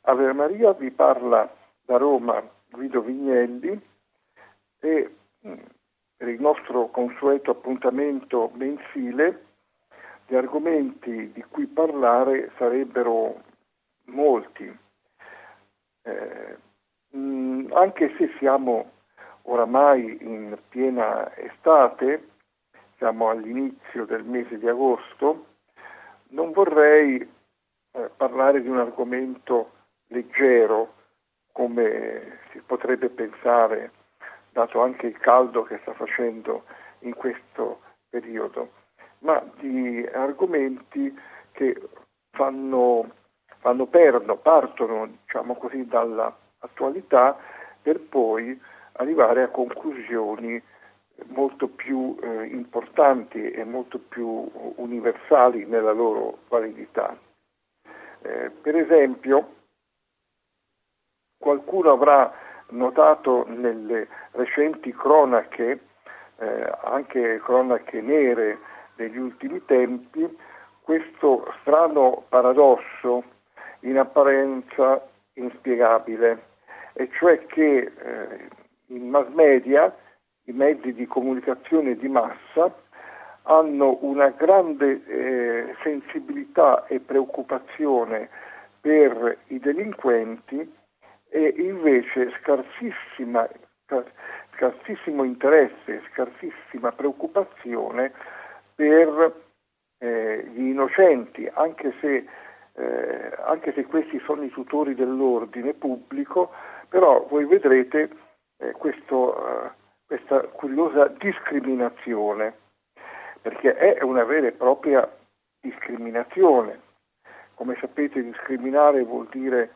Ave Maria, vi parla da Roma Guido Vignelli e per il nostro consueto appuntamento mensile gli argomenti di cui parlare sarebbero molti, anche se siamo oramai in piena estate, siamo all'inizio del mese di agosto, non vorrei parlare di un argomento leggero, come si potrebbe pensare, dato anche il caldo che sta facendo in questo periodo, ma di argomenti che partono, diciamo così, dall'attualità per poi arrivare a conclusioni molto più importanti e molto più universali nella loro validità. Per esempio, qualcuno avrà notato nelle recenti cronache, anche cronache nere degli ultimi tempi, questo strano paradosso in apparenza inspiegabile, e cioè che in mass media, i mezzi di comunicazione di massa, hanno una grande sensibilità e preoccupazione per i delinquenti e invece scarsissimo interesse, scarsissima preoccupazione per gli innocenti, anche se questi sono i tutori dell'ordine pubblico, però voi vedrete questa curiosa discriminazione, perché è una vera e propria discriminazione. Come sapete, discriminare vuol dire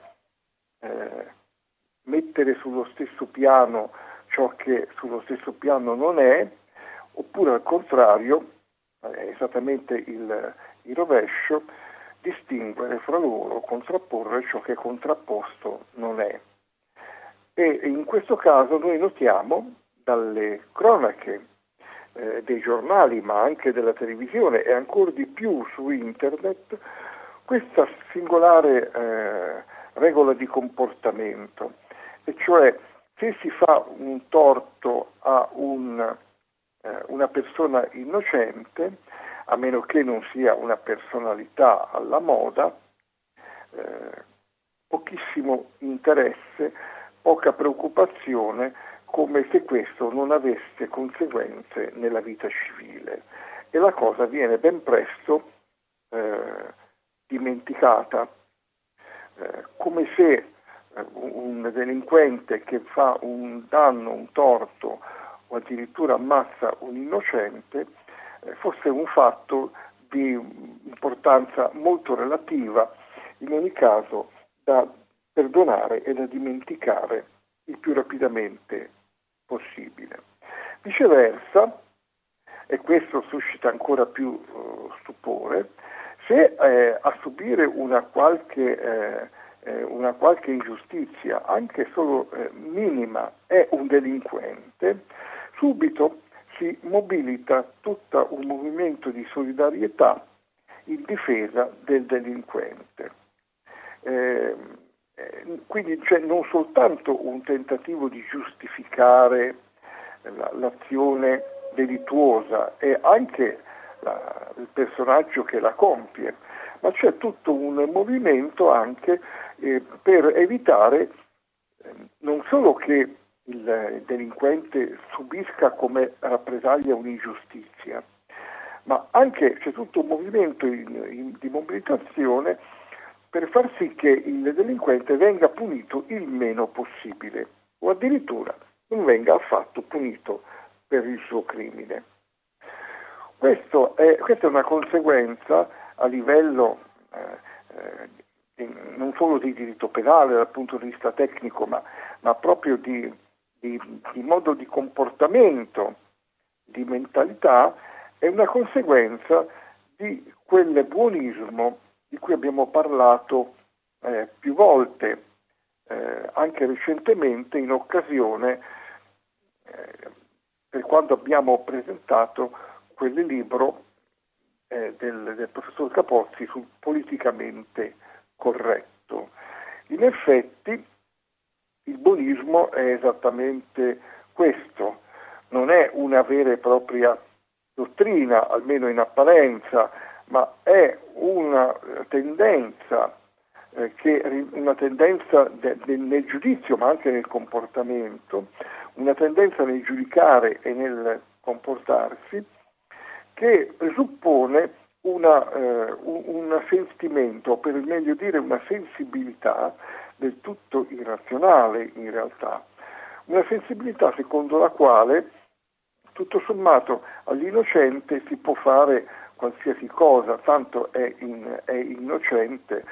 mettere sullo stesso piano ciò che sullo stesso piano non è, oppure al contrario, è esattamente il rovescio, distinguere fra loro, contrapporre ciò che contrapposto non è. E in questo caso noi notiamo dalle cronache dei giornali, ma anche della televisione e ancora di più su internet, questa singolare regola di comportamento, e cioè se si fa un torto a una persona innocente, a meno che non sia una personalità alla moda, pochissimo interesse, poca preoccupazione, come se questo non avesse conseguenze nella vita civile. E la cosa viene ben presto dimenticata, come se un delinquente che fa un danno, un torto o addirittura ammazza un innocente fosse un fatto di importanza molto relativa, in ogni caso da perdonare e da dimenticare il più rapidamente possibile. Viceversa, e questo suscita ancora più stupore, se a subire una qualche ingiustizia, anche solo minima, è un delinquente, subito si mobilita tutto un movimento di solidarietà in difesa del delinquente. Quindi c'è non soltanto un tentativo di giustificare l'azione delittuosa e anche il personaggio che la compie, ma c'è tutto un movimento anche per evitare non solo che il delinquente subisca come rappresaglia un'ingiustizia, ma anche c'è tutto un movimento di mobilitazione per far sì che il delinquente venga punito il meno possibile o addirittura non venga affatto punito per il suo crimine. Questa è una conseguenza a livello non solo di diritto penale dal punto di vista tecnico, ma proprio di modo di comportamento, di mentalità, è una conseguenza di quel buonismo di cui abbiamo parlato più volte, anche recentemente in occasione per quando abbiamo presentato quel libro del professor Capozzi sul politicamente corretto. In effetti il buonismo è esattamente questo, non è una vera e propria dottrina, almeno in apparenza, ma è una tendenza, nel giudizio, ma anche nel comportamento, una tendenza nel giudicare e nel comportarsi, che presuppone un sentimento, o per meglio dire una sensibilità del tutto irrazionale in realtà, una sensibilità secondo la quale tutto sommato all'innocente si può fare qualsiasi cosa, tanto è innocente.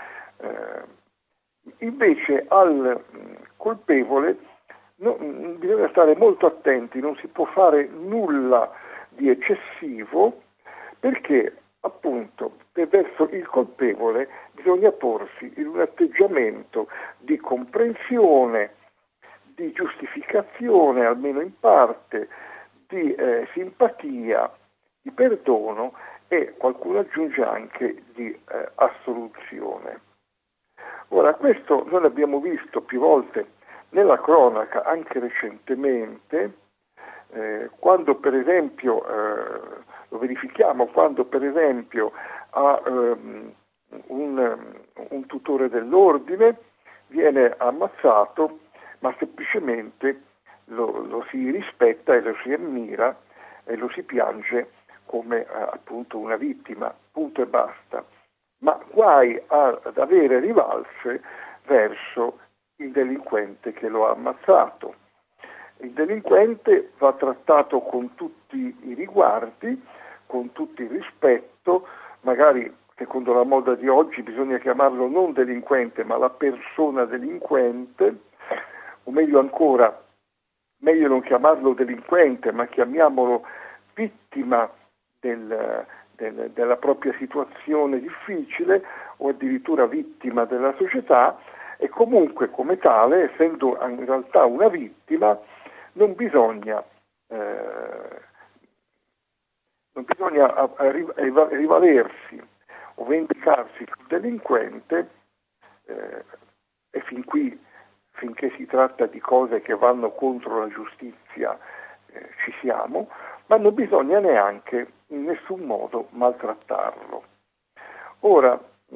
Invece al colpevole bisogna stare molto attenti, non si può fare nulla di eccessivo, perché appunto verso il colpevole bisogna porsi in un atteggiamento di comprensione, di giustificazione, almeno in parte, di simpatia, di perdono e qualcuno aggiunge anche di assoluzione. Ora, questo noi l'abbiamo visto più volte nella cronaca, anche recentemente, quando per esempio, lo verifichiamo, quando per esempio un tutore dell'ordine viene ammazzato, ma semplicemente lo si rispetta e lo si ammira e lo si piange come appunto una vittima, punto e basta. Ma guai ad avere rivalse verso il delinquente che lo ha ammazzato. Il delinquente va trattato con tutti i riguardi, con tutto il rispetto, magari secondo la moda di oggi bisogna chiamarlo non delinquente ma la persona delinquente, o meglio ancora, meglio non chiamarlo delinquente ma chiamiamolo vittima della propria situazione difficile o addirittura vittima della società, e comunque come tale, essendo in realtà una vittima, non bisogna rivalersi o vendicarsi sul delinquente, e finché si tratta di cose che vanno contro la giustizia ci siamo, ma non bisogna neanche in nessun modo maltrattarlo. Ora,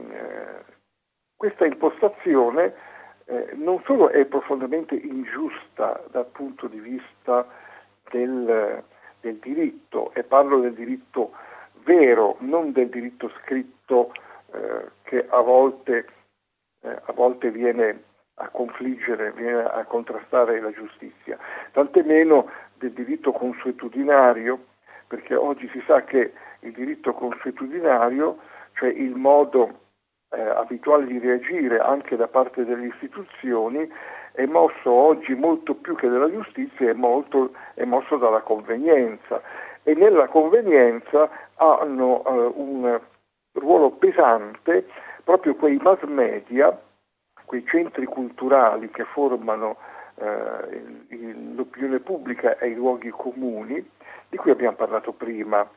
questa impostazione non solo è profondamente ingiusta dal punto di vista del diritto, e parlo del diritto vero, non del diritto scritto che a volte viene a confliggere, viene a contrastare la giustizia, tant'è meno del diritto consuetudinario, perché oggi si sa che il diritto consuetudinario, cioè il modo abituale di reagire anche da parte delle istituzioni, è mosso oggi molto più che dalla giustizia, è mosso dalla convenienza, e nella convenienza hanno un ruolo pesante proprio quei mass media, quei centri culturali che formano l'opinione pubblica e i luoghi comuni, di cui abbiamo parlato prima.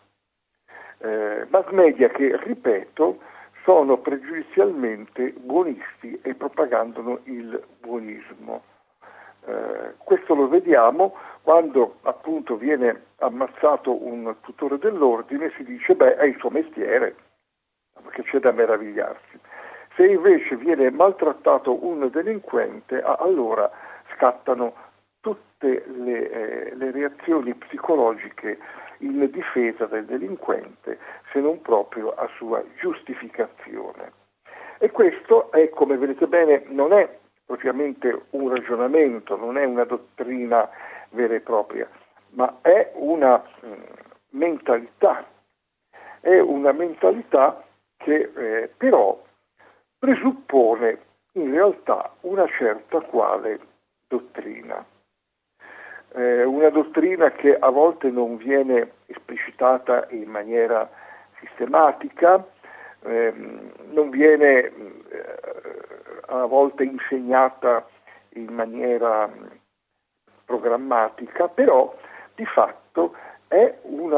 Mass media che, ripeto, sono pregiudizialmente buonisti e propagandano il buonismo. Questo lo vediamo quando appunto viene ammazzato un tutore dell'ordine, si dice è il suo mestiere, perché c'è da meravigliarsi. Se invece viene maltrattato un delinquente, allora scattano tutte le reazioni psicologiche in difesa del delinquente, se non proprio a sua giustificazione. E questo è, come vedete bene, non è propriamente un ragionamento, non è una dottrina vera e propria, ma è una mentalità. È una mentalità che però presuppone in realtà una certa quale dottrina. Una dottrina che a volte non viene esplicitata in maniera sistematica, non viene a volte insegnata in maniera programmatica, però di fatto è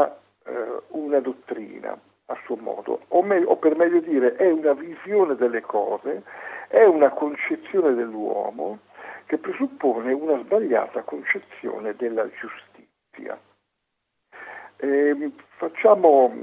una dottrina a suo modo, o per meglio dire è una visione delle cose, è una concezione dell'uomo che presuppone una sbagliata concezione della giustizia. Facciamo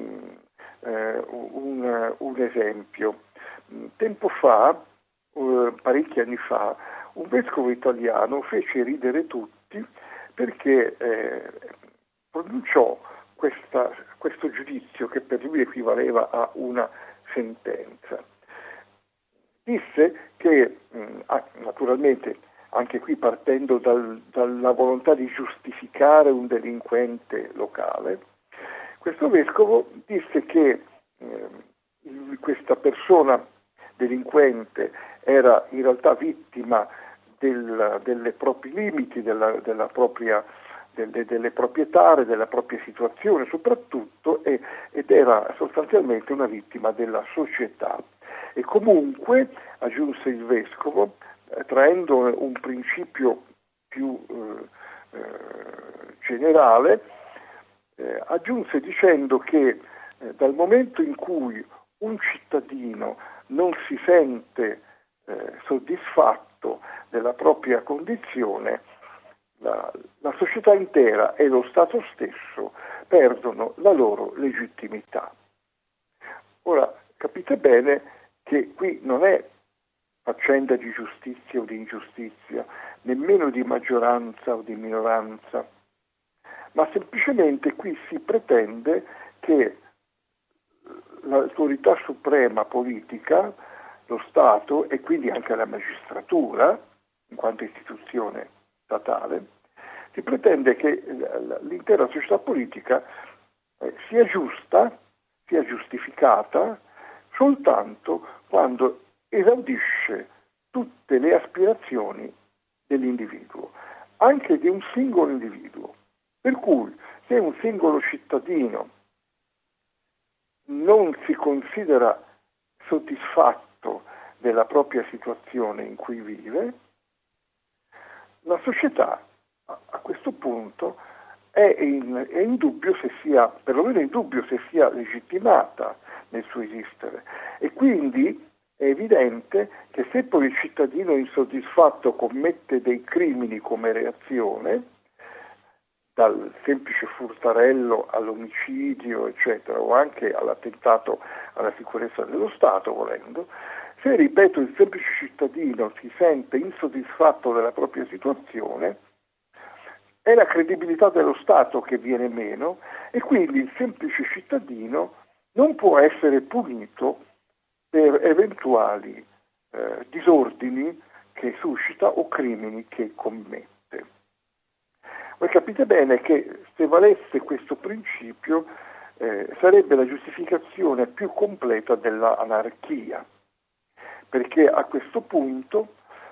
un esempio. Tempo fa, parecchi anni fa, un vescovo italiano fece ridere tutti perché pronunciò questo giudizio che per lui equivaleva a una sentenza. Disse che, naturalmente, anche qui partendo dalla volontà di giustificare un delinquente locale, questo vescovo disse che questa persona delinquente era in realtà vittima delle propri limiti, delle proprie tare, della propria situazione soprattutto, ed era sostanzialmente una vittima della società. E comunque, aggiunse il vescovo, traendo un principio più generale, aggiunse dicendo che dal momento in cui un cittadino non si sente soddisfatto della propria condizione, la società intera e lo Stato stesso perdono la loro legittimità. Ora, capite bene che qui non è faccenda di giustizia o di ingiustizia, nemmeno di maggioranza o di minoranza, ma semplicemente qui si pretende che l'autorità suprema politica, lo Stato e quindi anche la magistratura, in quanto istituzione statale, si pretende che l'intera società politica sia giusta, sia giustificata soltanto quando esaudisce tutte le aspirazioni dell'individuo, anche di un singolo individuo. Per cui se un singolo cittadino non si considera soddisfatto della propria situazione in cui vive, la società a questo punto è in dubbio se sia, perlomeno in dubbio se sia legittimata nel suo esistere. E quindi è evidente che se poi il cittadino insoddisfatto commette dei crimini come reazione, dal semplice furtarello all'omicidio, eccetera, o anche all'attentato alla sicurezza dello Stato, volendo, se, ripeto, il semplice cittadino si sente insoddisfatto della propria situazione, è la credibilità dello Stato che viene meno e quindi il semplice cittadino non può essere punito per eventuali disordini che suscita o crimini che commette. Voi capite bene che se valesse questo principio sarebbe la giustificazione più completa dell'anarchia, perché a questo punto,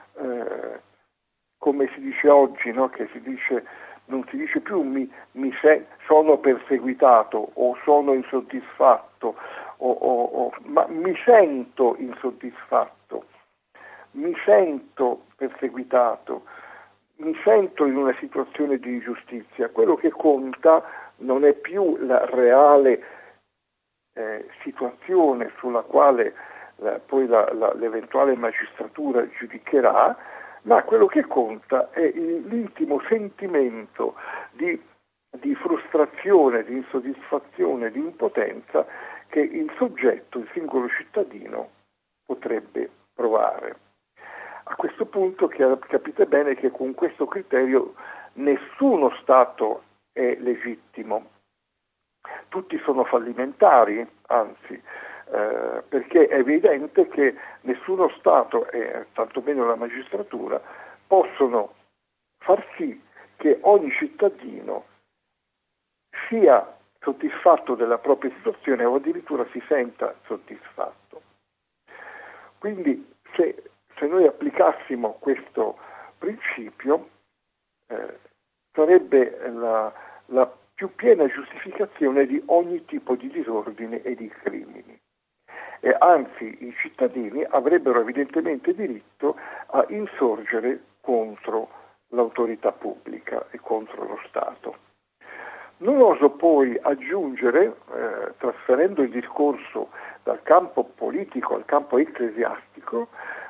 come si dice oggi, no? Che non si dice più sono perseguitato o sono insoddisfatto, ma mi sento insoddisfatto, mi sento perseguitato, mi sento in una situazione di ingiustizia. Quello che conta non è più la reale situazione sulla quale poi l'eventuale magistratura giudicherà, ma quello che conta è l'intimo sentimento di frustrazione, di insoddisfazione, di impotenza che il soggetto, il singolo cittadino, potrebbe provare. A questo punto capite bene che con questo criterio nessuno Stato è legittimo, tutti sono fallimentari, anzi, perché è evidente che nessuno Stato e tantomeno la magistratura possono far sì che ogni cittadino sia soddisfatto della propria situazione o addirittura si senta soddisfatto. Quindi se noi applicassimo questo principio sarebbe la più piena giustificazione di ogni tipo di disordine e di crimini. E anzi i cittadini avrebbero evidentemente diritto a insorgere contro l'autorità pubblica e contro lo Stato. Non oso poi aggiungere, trasferendo il discorso dal campo politico al campo ecclesiastico,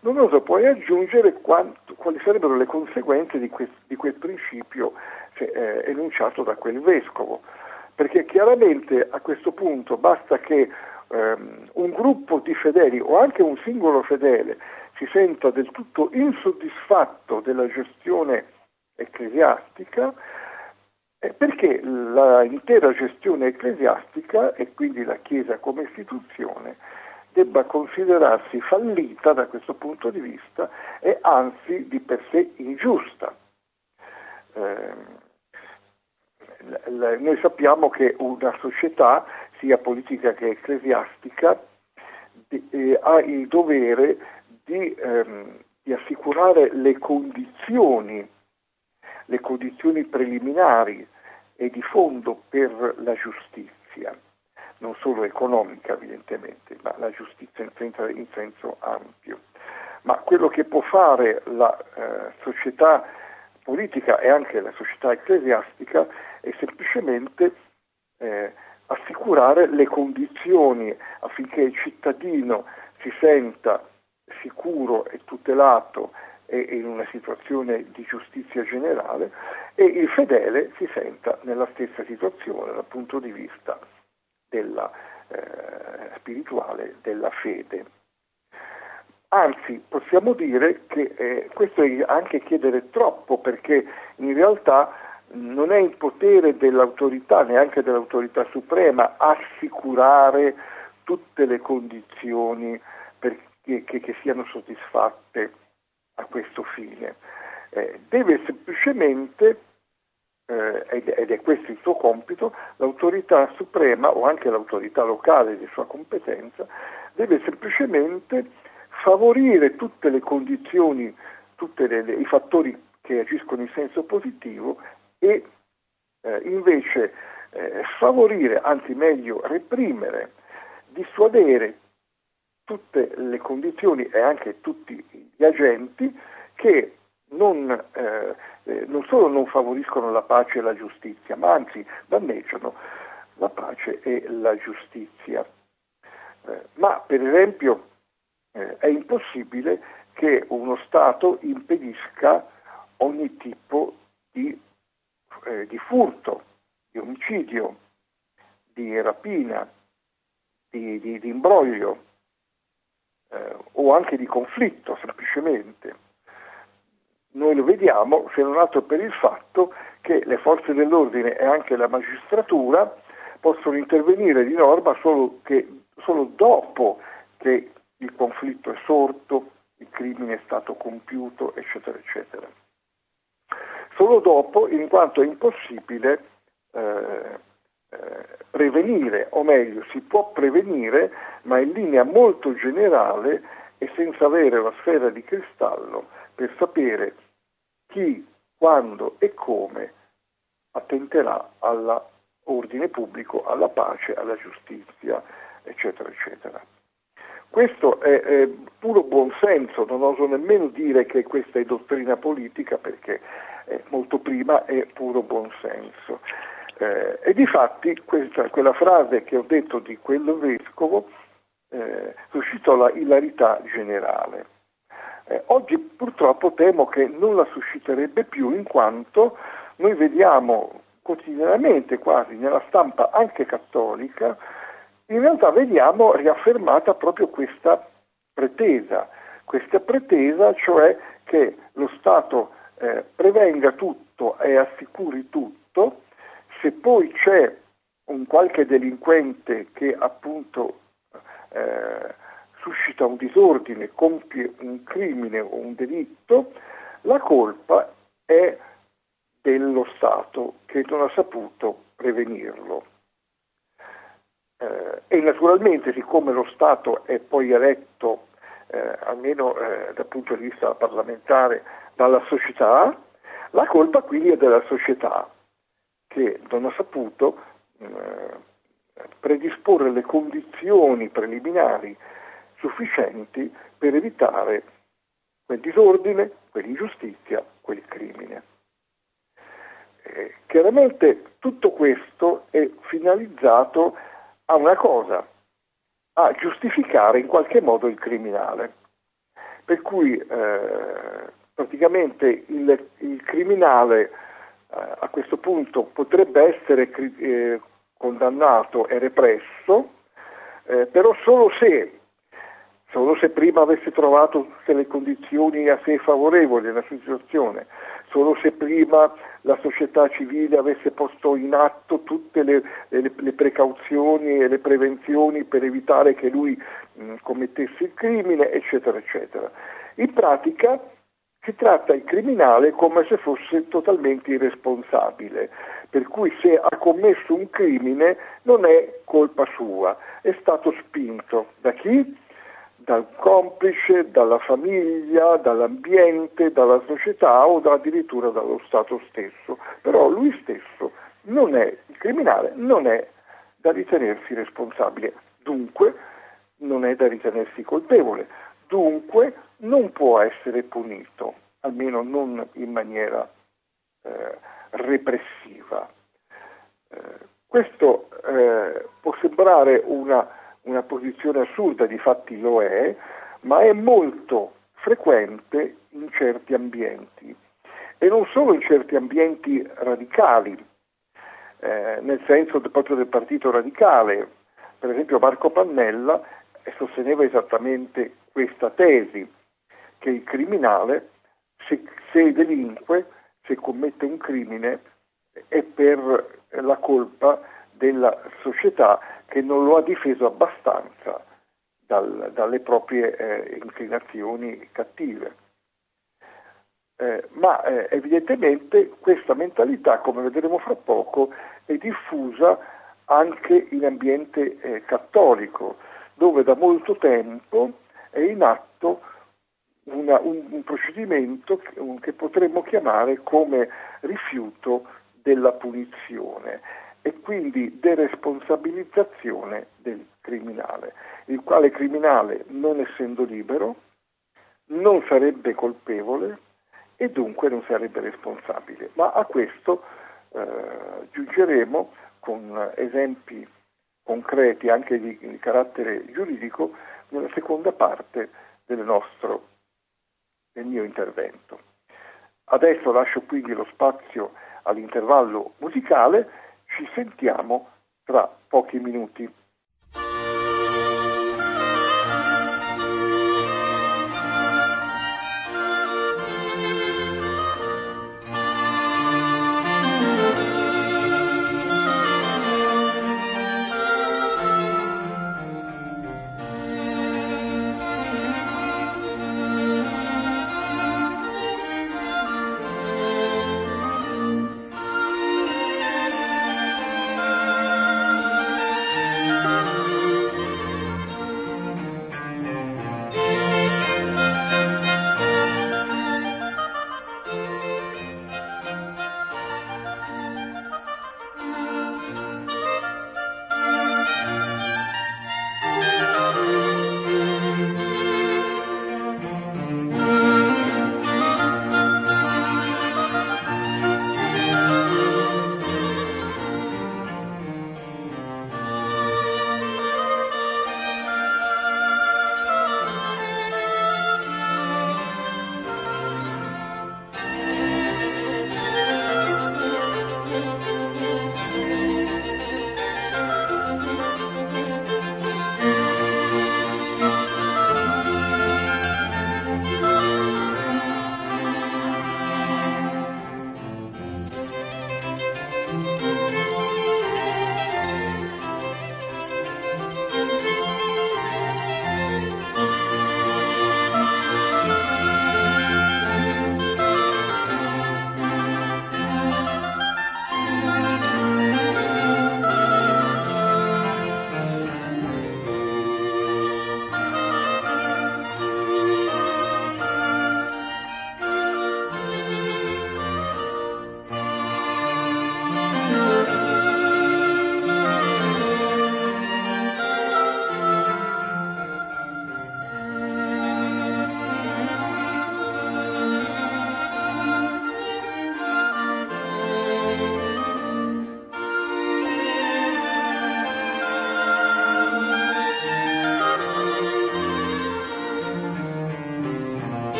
non oso poi aggiungere quali sarebbero le conseguenze di quel principio enunciato da quel vescovo, perché chiaramente a questo punto basta che un gruppo di fedeli o anche un singolo fedele si senta del tutto insoddisfatto della gestione ecclesiastica, perché l'intera gestione ecclesiastica e quindi la Chiesa come istituzione debba considerarsi fallita da questo punto di vista e anzi di per sé ingiusta. Noi sappiamo che una società, sia politica che ecclesiastica, ha il dovere di assicurare le condizioni preliminari e di fondo per la giustizia, non solo economica evidentemente, ma la giustizia in senso ampio. Ma quello che può fare la società politica e anche la società ecclesiastica è semplicemente assicurare le condizioni affinché il cittadino si senta sicuro e tutelato e in una situazione di giustizia generale e il fedele si senta nella stessa situazione dal punto di vista della spirituale, della fede. Anzi, possiamo dire che questo è anche chiedere troppo, perché in realtà non è in potere dell'autorità, neanche dell'autorità suprema, assicurare tutte le condizioni che siano soddisfatte a questo fine. Deve semplicemente, ed è questo il suo compito, l'autorità suprema o anche l'autorità locale di sua competenza, deve semplicemente favorire tutte le condizioni, i fattori che agiscono in senso positivo e invece favorire, anzi meglio reprimere, dissuadere tutte le condizioni e anche tutti gli agenti che non solo non favoriscono la pace e la giustizia, ma anzi danneggiano la pace e la giustizia. Ma per esempio è impossibile che uno Stato impedisca ogni tipo di furto, di omicidio, di rapina, di imbroglio o anche di conflitto semplicemente. Noi lo vediamo se non altro per il fatto che le forze dell'ordine e anche la magistratura possono intervenire di norma solo dopo che il conflitto è sorto, il crimine è stato compiuto, eccetera, eccetera. Solo dopo, in quanto è impossibile prevenire, o meglio, si può prevenire, ma in linea molto generale e senza avere la sfera di cristallo per sapere chi, quando e come attenterà all'ordine pubblico, alla pace, alla giustizia, eccetera, eccetera. Questo è puro buonsenso, non oso nemmeno dire che questa è dottrina politica perché molto prima è puro buonsenso. E difatti quella frase che ho detto di quel vescovo suscitò la ilarità generale. Oggi purtroppo temo che non la susciterebbe più, in quanto noi vediamo quotidianamente quasi nella stampa anche cattolica, in realtà vediamo riaffermata proprio questa pretesa, cioè che lo Stato prevenga tutto e assicuri tutto. Se poi c'è un qualche delinquente che appunto suscita un disordine, compie un crimine o un delitto, la colpa è dello Stato che non ha saputo prevenirlo. E naturalmente, siccome lo Stato è poi eletto, almeno dal punto di vista parlamentare, dalla società, la colpa quindi è della società che non ha saputo predisporre le condizioni preliminari sufficienti per evitare quel disordine, quell'ingiustizia, quel crimine. Chiaramente tutto questo è finalizzato a una cosa, a giustificare in qualche modo il criminale. per cui praticamente il criminale a questo punto potrebbe essere condannato e represso, però solo se prima avesse trovato tutte le condizioni a sé favorevoli nella sua situazione, solo se prima la società civile avesse posto in atto tutte le precauzioni e le prevenzioni per evitare che lui commettesse il crimine, eccetera, eccetera. In pratica si tratta il criminale come se fosse totalmente irresponsabile, per cui se ha commesso un crimine non è colpa sua, è stato spinto da chi? Dal complice, dalla famiglia, dall'ambiente, dalla società o addirittura dallo Stato stesso. Però lui stesso non è, il criminale non è da ritenersi responsabile, dunque non è da ritenersi colpevole, dunque non può essere punito, almeno non in maniera repressiva. Questo può sembrare una posizione assurda, difatti lo è, ma è molto frequente in certi ambienti, e non solo in certi ambienti radicali, nel senso proprio del partito radicale. Per esempio Marco Pannella sosteneva esattamente questa tesi, che il criminale, se delinque, se commette un crimine, è per la colpa della società che non lo ha difeso abbastanza dalle proprie inclinazioni cattive. Ma evidentemente questa mentalità, come vedremo fra poco, è diffusa anche in ambiente cattolico, dove da molto tempo è in atto un procedimento che potremmo chiamare come rifiuto della punizione e quindi deresponsabilizzazione del criminale, il quale criminale, non essendo libero, non sarebbe colpevole e dunque non sarebbe responsabile. Ma a questo giungeremo con esempi concreti anche di carattere giuridico nella seconda parte del mio intervento. Adesso lascio quindi lo spazio all'intervallo musicale, ci sentiamo tra pochi minuti.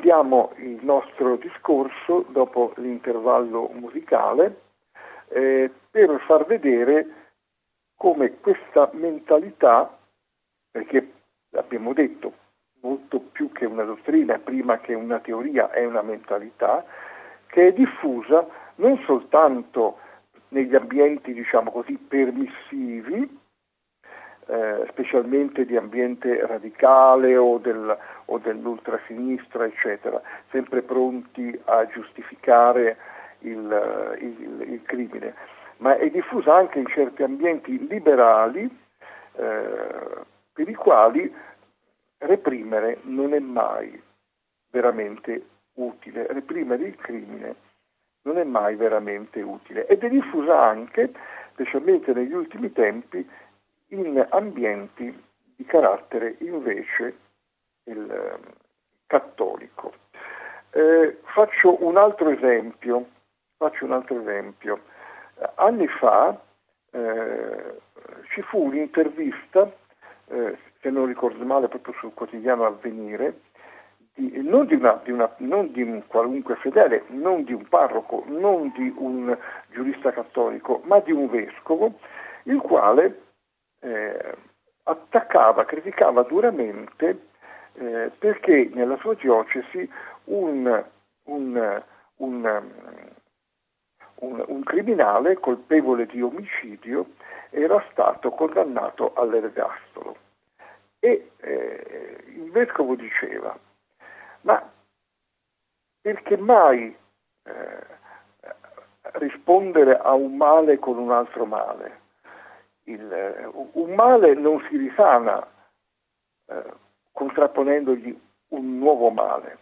riprendiamo il nostro discorso dopo l'intervallo musicale per far vedere come questa mentalità, perché abbiamo detto molto più che una dottrina, prima che una teoria, è una mentalità che è diffusa non soltanto negli ambienti, diciamo così, permissivi, specialmente di ambiente radicale o dell'ultrasinistra, eccetera, sempre pronti a giustificare il crimine, ma è diffusa anche in certi ambienti liberali per i quali reprimere non è mai veramente utile, reprimere il crimine non è mai veramente utile, ed è diffusa anche, specialmente negli ultimi tempi, in ambienti di carattere invece cattolico. Faccio un altro esempio. Anni fa ci fu un'intervista, se non ricordo male, proprio sul quotidiano Avvenire, non di un qualunque fedele, non di un parroco, non di un giurista cattolico, ma di un vescovo, il quale criticava duramente perché nella sua diocesi un criminale colpevole di omicidio era stato condannato all'ergastolo. E il vescovo diceva: ma perché mai rispondere a un male con un altro male? Un male non si risana contrapponendogli un nuovo male.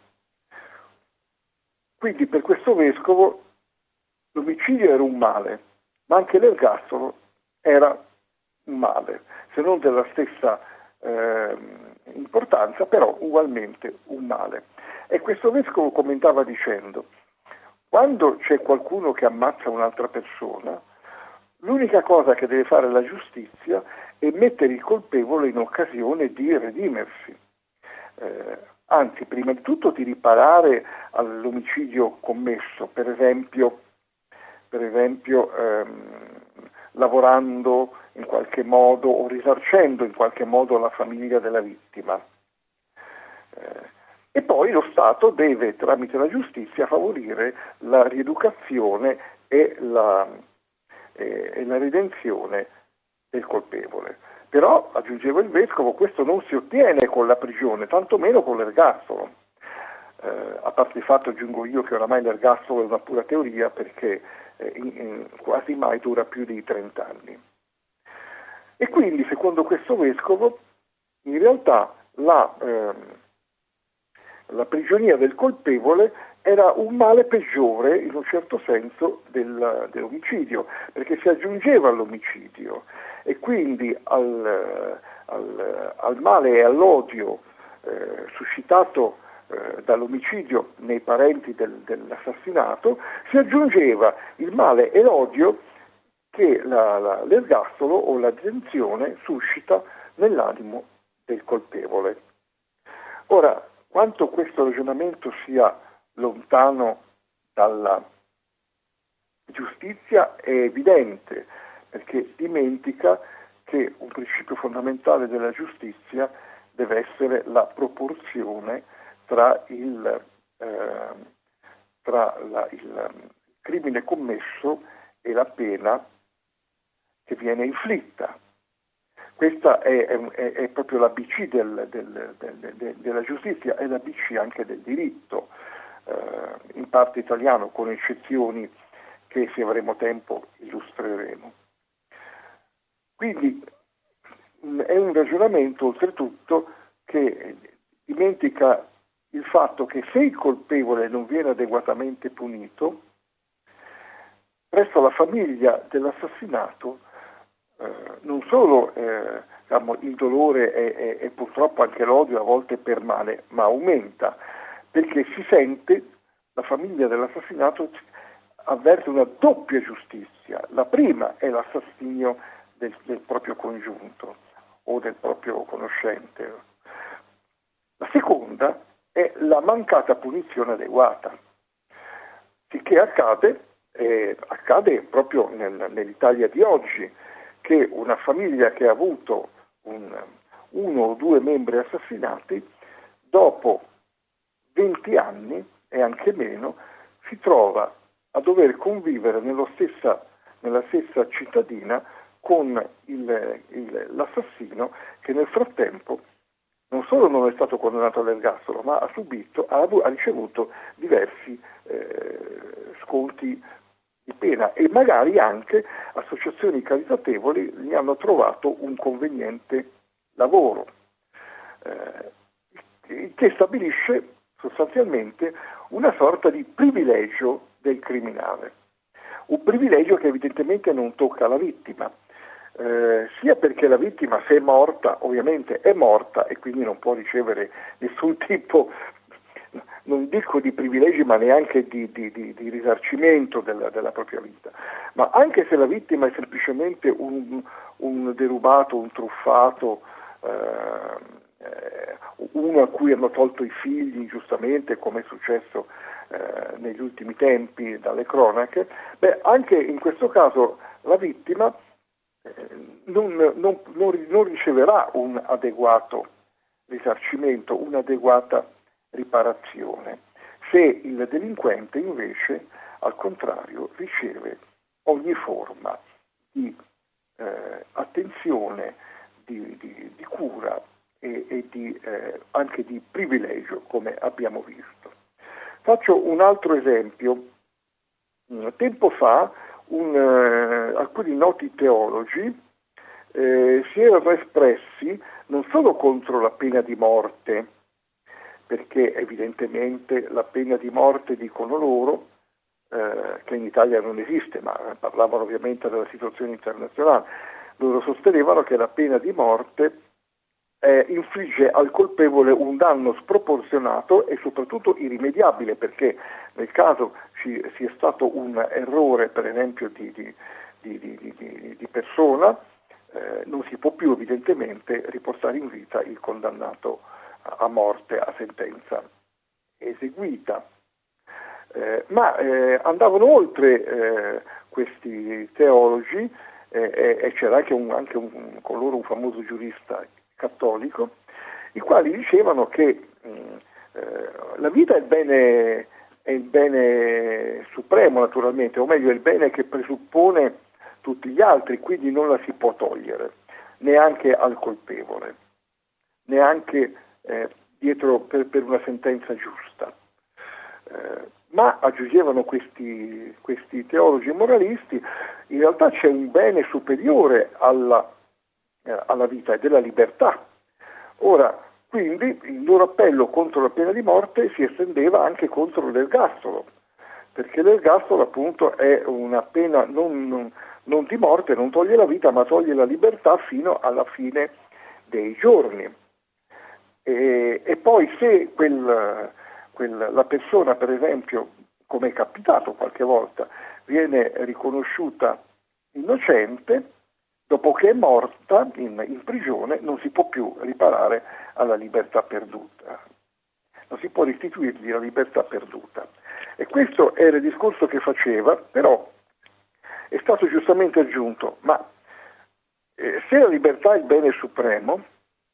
Quindi per questo vescovo l'omicidio era un male, ma anche l'ergastolo era un male, se non della stessa importanza, però ugualmente un male. E questo vescovo commentava dicendo: quando c'è qualcuno che ammazza un'altra persona, l'unica cosa che deve fare la giustizia è mettere il colpevole in occasione di redimersi, anzi prima di tutto di riparare all'omicidio commesso, per esempio lavorando in qualche modo o risarcendo in qualche modo la famiglia della vittima. E poi lo Stato deve, tramite la giustizia, favorire la rieducazione e la redenzione del colpevole. Però, aggiungeva il vescovo, questo non si ottiene con la prigione, tantomeno con l'ergastolo. A parte il fatto, aggiungo io, che oramai l'ergastolo è una pura teoria, perché quasi mai dura più di 30 anni. E quindi, secondo questo vescovo, in realtà la prigionia del colpevole era un male peggiore, in un certo senso, dell'omicidio, perché si aggiungeva all'omicidio, e quindi al male e all'odio suscitato dall'omicidio nei parenti dell'assassinato si aggiungeva il male e l'odio che l'ergastolo o la detenzione suscita nell'animo del colpevole. Ora, quanto questo ragionamento sia lontano dalla giustizia è evidente, perché dimentica che un principio fondamentale della giustizia deve essere la proporzione tra il crimine commesso e la pena che viene inflitta. Questa è proprio l'ABC della giustizia, è l'ABC anche del diritto, in parte italiano, con eccezioni che, se avremo tempo, illustreremo. Quindi è un ragionamento, oltretutto, che dimentica il fatto che se il colpevole non viene adeguatamente punito, presso la famiglia dell'assassinato non solo il dolore e purtroppo anche l'odio a volte permane, ma aumenta, perché si sente, la famiglia dell'assassinato avverte una doppia giustizia. La prima è l'assassinio del proprio congiunto o del proprio conoscente. La seconda è la mancata punizione adeguata. Che accade proprio nell'Italia di oggi, che una famiglia che ha avuto uno o due membri assassinati, dopo 20 anni e anche meno, si trova a dover convivere nella stessa cittadina con l'assassino, che nel frattempo non solo non è stato condannato all'ergastolo, ma ha ricevuto diversi sconti di pena, e magari anche associazioni caritatevoli gli hanno trovato un conveniente lavoro, che stabilisce sostanzialmente una sorta di privilegio del criminale, un privilegio che evidentemente non tocca la vittima, sia perché la vittima, se è morta, ovviamente è morta e quindi non può ricevere nessun tipo, non dico di privilegi, ma neanche di risarcimento della propria vita. Ma anche se la vittima è semplicemente un derubato, un truffato, uno a cui hanno tolto i figli ingiustamente, come è successo negli ultimi tempi dalle cronache, anche in questo caso la vittima non riceverà un adeguato risarcimento, un'adeguata riparazione, se il delinquente invece, al contrario, riceve ogni forma di attenzione, di cura e anche di privilegio, come abbiamo visto. Faccio un altro esempio. Tempo fa alcuni noti teologi si erano espressi non solo contro la pena di morte, perché evidentemente la pena di morte, dicono loro, che in Italia non esiste, ma parlavano ovviamente della situazione internazionale, loro sostenevano che la pena di morte infligge al colpevole un danno sproporzionato e soprattutto irrimediabile, perché nel caso sia stato un errore, per esempio, di persona, non si può più evidentemente riportare in vita il condannato a morte a sentenza eseguita. Ma andavano oltre questi teologi, e c'era anche con loro un famoso giurista cattolico, i quali dicevano che la vita è il bene supremo, naturalmente, o meglio è il bene che presuppone tutti gli altri, quindi non la si può togliere, neanche al colpevole, neanche dietro per una sentenza giusta. Ma aggiungevano questi teologi e moralisti, in realtà c'è un bene superiore alla vita e della libertà. Ora, quindi il loro appello contro la pena di morte si estendeva anche contro l'ergastolo, perché l'ergastolo appunto è una pena non di morte, non toglie la vita, ma toglie la libertà fino alla fine dei giorni. E poi se la persona, per esempio, come è capitato qualche volta, viene riconosciuta innocente, dopo che è morta in prigione non si può più riparare alla libertà perduta, non si può restituirgli la libertà perduta. E questo era il discorso che faceva, però è stato giustamente aggiunto, ma se la libertà è il bene supremo,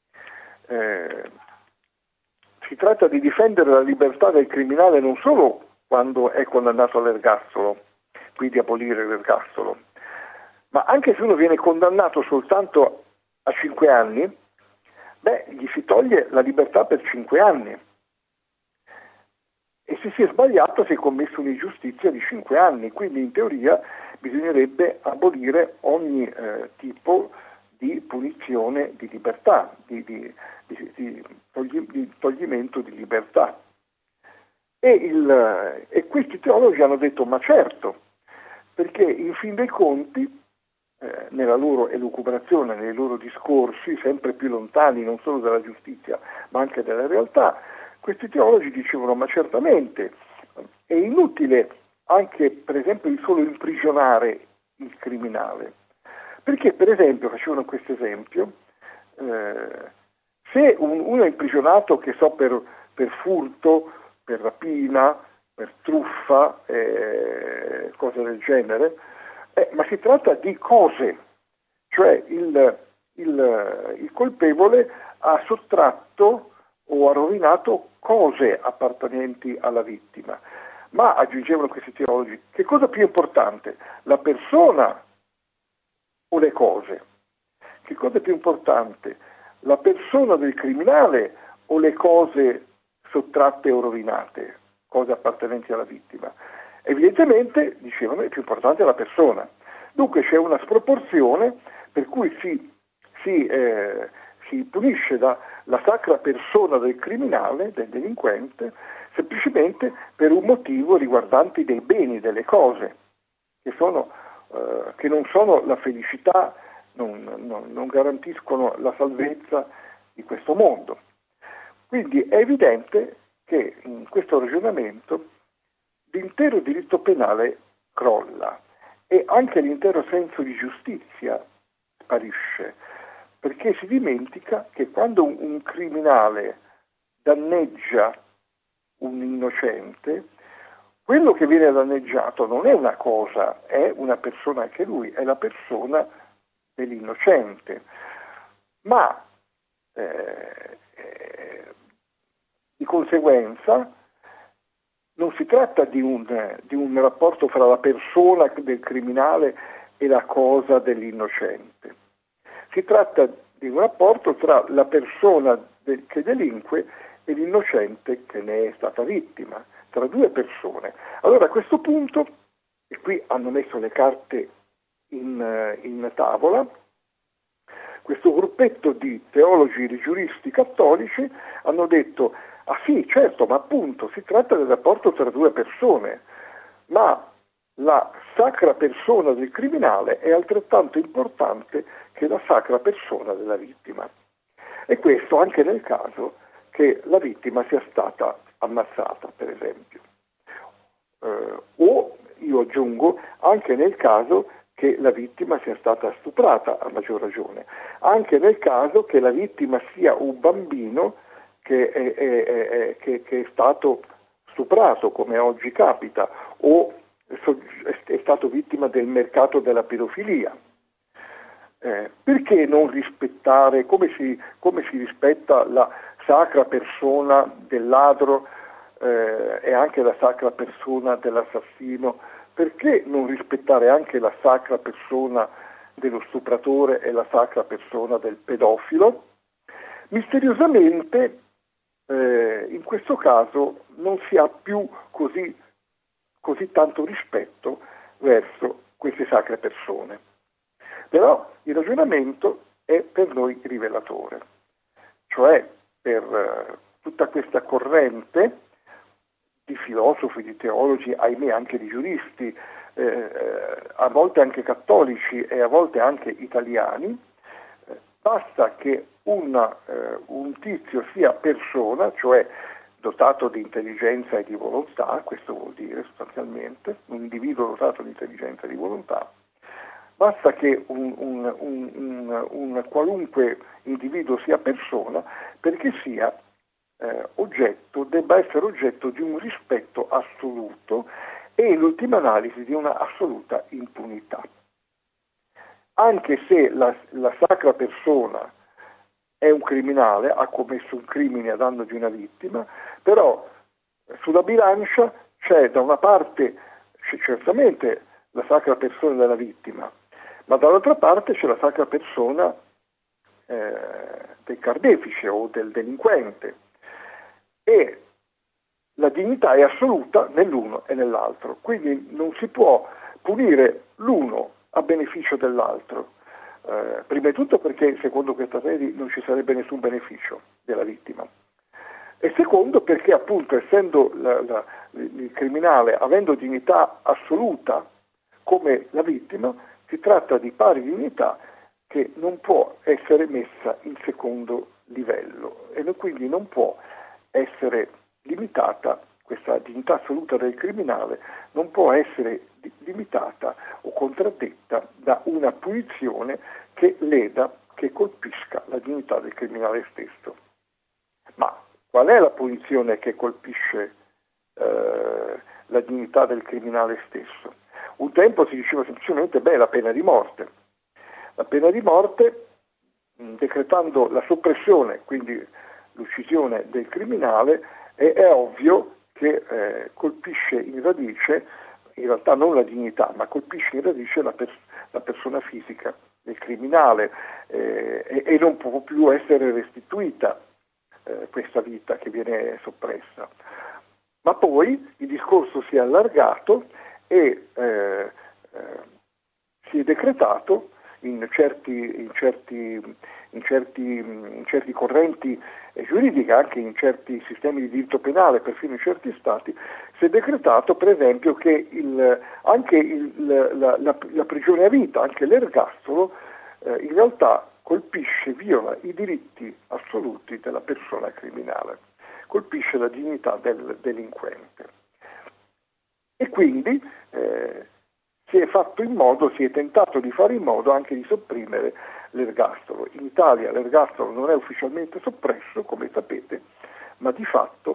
si tratta di difendere la libertà del criminale non solo quando è condannato all'ergastolo, quindi abolire l'ergastolo, ma anche se uno viene condannato soltanto a 5 anni, gli si toglie la libertà per 5 anni. E se si è sbagliato si è commesso un'ingiustizia di 5 anni, quindi in teoria bisognerebbe abolire ogni tipo di punizione di libertà, di toglimento di libertà. E questi teologi hanno detto: ma certo, perché in fin dei conti, nella loro elucubrazione, nei loro discorsi, sempre più lontani non solo dalla giustizia ma anche dalla realtà, questi teologi dicevano: ma certamente è inutile anche, per esempio, il solo imprigionare il criminale, perché, per esempio, facevano questo esempio, se uno è imprigionato, che so, per per furto, per rapina, per truffa, cose del genere, ma si tratta di cose, cioè il colpevole ha sottratto o ha rovinato cose appartenenti alla vittima. Ma, aggiungevano questi teologi, che cosa più importante? La persona o le cose? Che cosa è più importante? La persona del criminale o le cose sottratte o rovinate, cose appartenenti alla vittima? Evidentemente, dicevano, è più importante la persona. Dunque c'è una sproporzione per cui si punisce la sacra persona del criminale, del delinquente, semplicemente per un motivo riguardante dei beni, delle cose, che non sono la felicità, non garantiscono la salvezza di questo mondo. Quindi è evidente che in questo ragionamento l'intero diritto penale crolla e anche l'intero senso di giustizia sparisce, perché si dimentica che quando un criminale danneggia un innocente, quello che viene danneggiato non è una cosa, è una persona, anche lui, è la persona dell'innocente. Ma di conseguenza non si tratta di un rapporto fra la persona del criminale e la cosa dell'innocente. Si tratta di un rapporto tra la persona che delinque e l'innocente che ne è stata vittima, tra due persone. Allora a questo punto, e qui hanno messo le carte in tavola, questo gruppetto di teologi e di giuristi cattolici hanno detto: ah sì, certo, ma appunto si tratta del rapporto tra due persone, ma la sacra persona del criminale è altrettanto importante che la sacra persona della vittima. E questo anche nel caso che la vittima sia stata ammazzata, per esempio. O, io aggiungo, anche nel caso che la vittima sia stata stuprata, a maggior ragione. Anche nel caso che la vittima sia un bambino che è stato stuprato, come oggi capita, o è stato vittima del mercato della pedofilia. Perché non rispettare, come si rispetta la sacra persona del ladro e anche la sacra persona dell'assassino, perché non rispettare anche la sacra persona dello stupratore e la sacra persona del pedofilo? Misteriosamente in questo caso non si ha più così tanto rispetto verso queste sacre persone. Però il ragionamento è per noi rivelatore, cioè per tutta questa corrente di filosofi, di teologi, ahimè anche di giuristi, a volte anche cattolici e a volte anche italiani, basta che un tizio sia persona, cioè dotato di intelligenza e di volontà, questo vuol dire sostanzialmente, un individuo dotato di intelligenza e di volontà, basta che un qualunque individuo sia persona perché sia debba essere oggetto di un rispetto assoluto e in ultima analisi di una assoluta impunità. Anche se la sacra persona è un criminale, ha commesso un crimine a danno di una vittima, però sulla bilancia c'è da una parte certamente la sacra persona della vittima, ma dall'altra parte c'è la sacra persona del carnefice o del delinquente, e la dignità è assoluta nell'uno e nell'altro, quindi non si può punire l'uno a beneficio dell'altro, prima di tutto perché secondo questa tesi non ci sarebbe nessun beneficio della vittima, e secondo perché appunto essendo il criminale avendo dignità assoluta come la vittima, si tratta di pari dignità che non può essere messa in secondo livello e quindi non può essere limitata, questa dignità assoluta del criminale non può essere limitata o contraddetta da una punizione che leda, che colpisca la dignità del criminale stesso. Ma qual è la punizione che colpisce la dignità del criminale stesso? Un tempo si diceva semplicemente la pena di morte. La pena di morte, decretando la soppressione, quindi l'uccisione del criminale, è ovvio che colpisce in radice, in realtà non la dignità, ma colpisce in radice la persona fisica del criminale e non può più essere restituita questa vita che viene soppressa. Ma poi il discorso si è allargato e si è decretato in certi correnti giuridiche, anche in certi sistemi di diritto penale, perfino in certi stati, si è decretato per esempio che anche la prigione a vita, anche l'ergastolo, in realtà viola i diritti assoluti della persona criminale, colpisce la dignità del delinquente. E quindi si è tentato di fare in modo anche di sopprimere l'ergastolo. In Italia l'ergastolo non è ufficialmente soppresso, come sapete, ma di fatto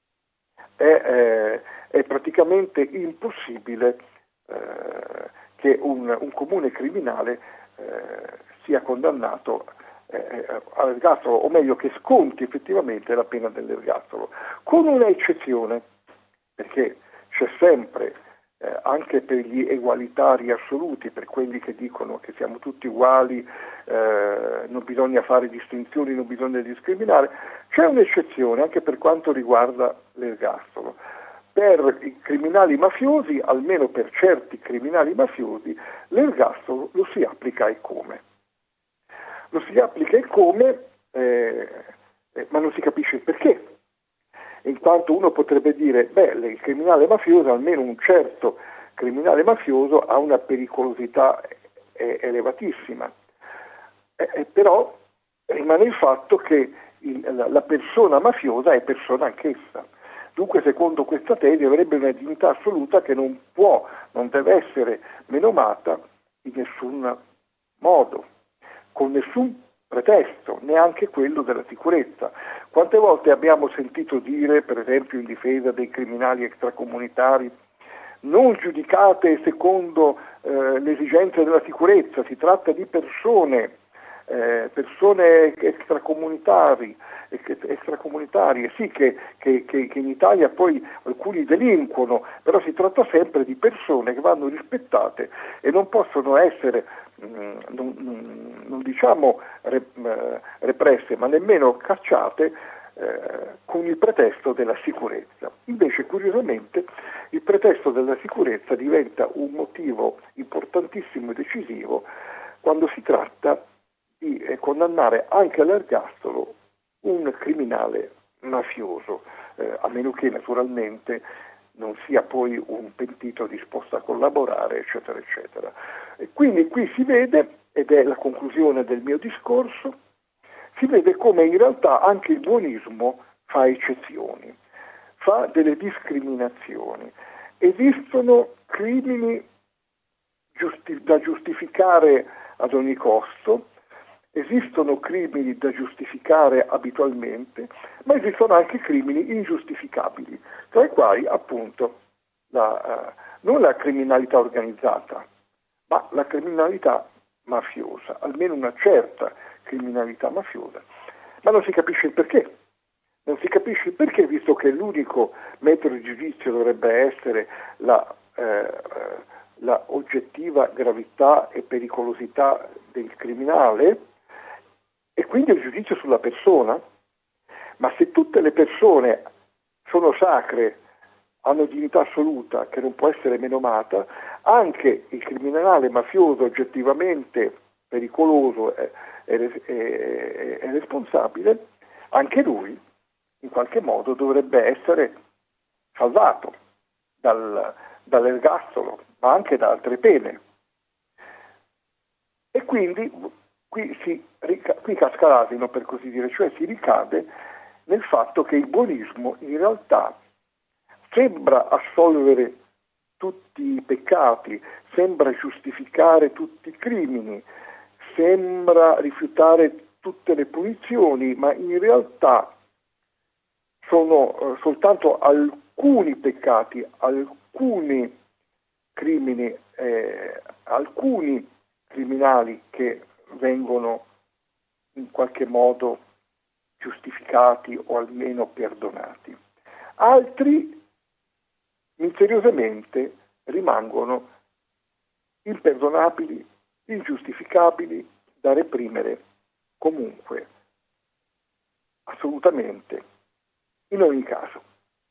è praticamente impossibile che un comune criminale sia condannato all'ergastolo, o meglio che sconti effettivamente la pena dell'ergastolo, con una eccezione, perché c'è sempre, anche per gli egualitari assoluti, per quelli che dicono che siamo tutti uguali, non bisogna fare distinzioni, non bisogna discriminare, c'è un'eccezione anche per quanto riguarda l'ergastolo. Per i criminali mafiosi, almeno per certi criminali mafiosi, l'ergastolo lo si applica e come. Lo si applica e come, ma non si capisce il perché. In quanto uno potrebbe dire, il criminale mafioso, almeno un certo criminale mafioso, ha una pericolosità elevatissima. Però rimane il fatto che la persona mafiosa è persona anch'essa. Dunque, secondo questa tesi, avrebbe una dignità assoluta che non deve essere menomata in nessun modo, con nessun pretesto, neanche quello della sicurezza. Quante volte abbiamo sentito dire, per esempio in difesa dei criminali extracomunitari, non giudicate secondo le esigenze della sicurezza, si tratta di persone extracomunitarie, sì che in Italia poi alcuni delinquono, però si tratta sempre di persone che vanno rispettate e non possono essere non diciamo represse, ma nemmeno cacciate con il pretesto della sicurezza. Invece, curiosamente, il pretesto della sicurezza diventa un motivo importantissimo e decisivo quando si tratta di condannare anche all'ergastolo un criminale mafioso, a meno che naturalmente non sia poi un pentito disposto a collaborare, eccetera, eccetera. E quindi qui si vede, ed è la conclusione del mio discorso, si vede come in realtà anche il buonismo fa eccezioni, fa delle discriminazioni. Esistono crimini da giustificare ad ogni costo, esistono crimini da giustificare abitualmente, ma esistono anche crimini ingiustificabili, tra i quali appunto non la criminalità organizzata, ma la criminalità mafiosa, almeno una certa criminalità mafiosa. Ma non si capisce il perché. Non si capisce il perché, visto che l'unico metodo di giudizio dovrebbe essere la oggettiva gravità e pericolosità del criminale, e quindi il giudizio sulla persona. Ma se tutte le persone sono sacre, hanno dignità assoluta che non può essere menomata, anche il criminale mafioso oggettivamente pericoloso e responsabile, anche lui in qualche modo dovrebbe essere salvato dall'ergastolo, ma anche da altre pene. E quindi qui casca l'asino, per così dire, cioè si ricade nel fatto che il buonismo in realtà sembra assolvere tutti i peccati, sembra giustificare tutti i crimini, sembra rifiutare tutte le punizioni, ma in realtà sono soltanto alcuni peccati, alcuni crimini, alcuni criminali che vengono in qualche modo giustificati o almeno perdonati. Altri misteriosamente rimangono imperdonabili, ingiustificabili, da reprimere comunque, assolutamente, in ogni caso.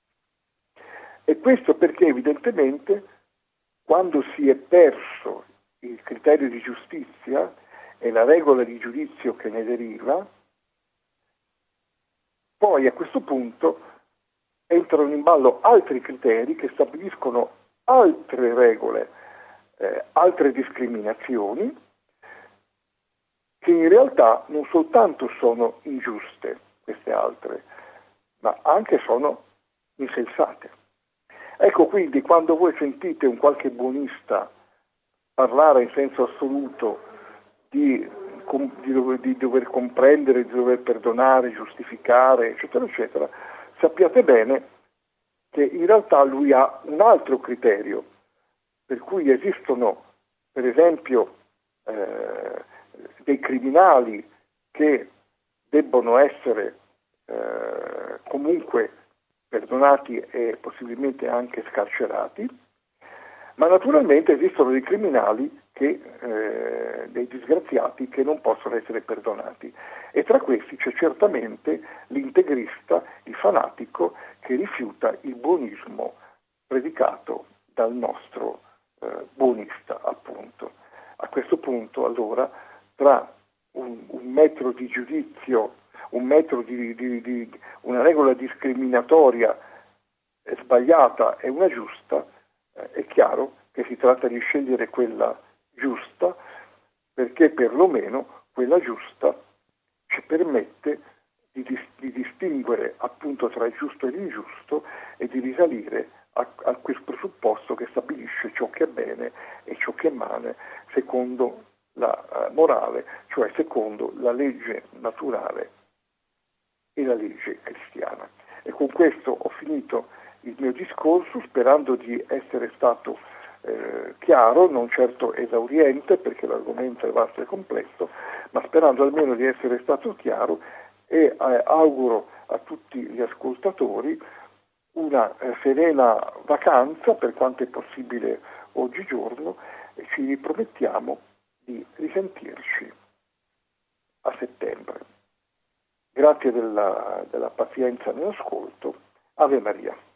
E questo perché evidentemente quando si è perso il criterio di giustizia e la regola di giudizio che ne deriva, poi a questo punto entrano in ballo altri criteri che stabiliscono altre regole, altre discriminazioni, che in realtà non soltanto sono ingiuste, queste altre, ma anche sono insensate. Ecco quindi quando voi sentite un qualche buonista parlare in senso assoluto di dover comprendere, di dover perdonare, giustificare, eccetera, eccetera, sappiate bene che in realtà lui ha un altro criterio, per cui esistono, per esempio, dei criminali che debbono essere comunque perdonati e possibilmente anche scarcerati, ma naturalmente esistono dei criminali dei disgraziati che non possono essere perdonati, e tra questi c'è certamente l'integrista, il fanatico che rifiuta il buonismo predicato dal nostro buonista, appunto. A questo punto allora tra un metro di giudizio, un metro di una regola discriminatoria sbagliata e una giusta, è chiaro che si tratta di scegliere quella giusta, perché perlomeno quella giusta ci permette di distinguere appunto tra il giusto e l'ingiusto e di risalire a quel presupposto che stabilisce ciò che è bene e ciò che è male secondo la morale, cioè secondo la legge naturale e la legge cristiana. E con questo ho finito il mio discorso, sperando di essere stato chiaro, non certo esauriente perché l'argomento è vasto e complesso, ma sperando almeno di essere stato chiaro, e auguro a tutti gli ascoltatori una serena vacanza per quanto è possibile oggigiorno, e ci ripromettiamo di risentirci a settembre. Grazie della pazienza nell'ascolto. Ave Maria.